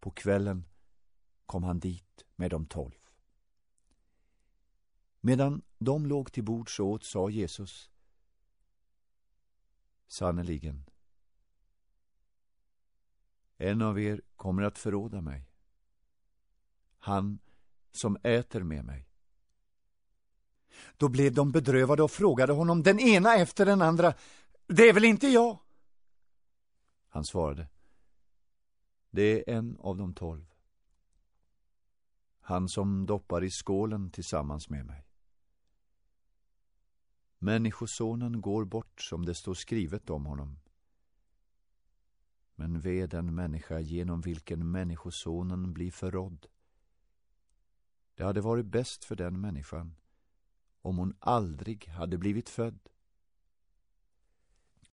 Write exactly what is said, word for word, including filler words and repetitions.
På kvällen kom han dit med de tolv. Medan de låg till bords åt sa Jesus: Sannoliken, en av er kommer att förråda mig, han som äter med mig. Då blev de bedrövade och frågade honom, den ena efter den andra: det är väl inte jag? Han svarade: det är en av de tolv, han som doppar i skålen tillsammans med mig. Människosonen går bort som det står skrivet om honom. Men ve den människa genom vilken människosonen blir förrådd. Det hade varit bäst för den människan om hon aldrig hade blivit född.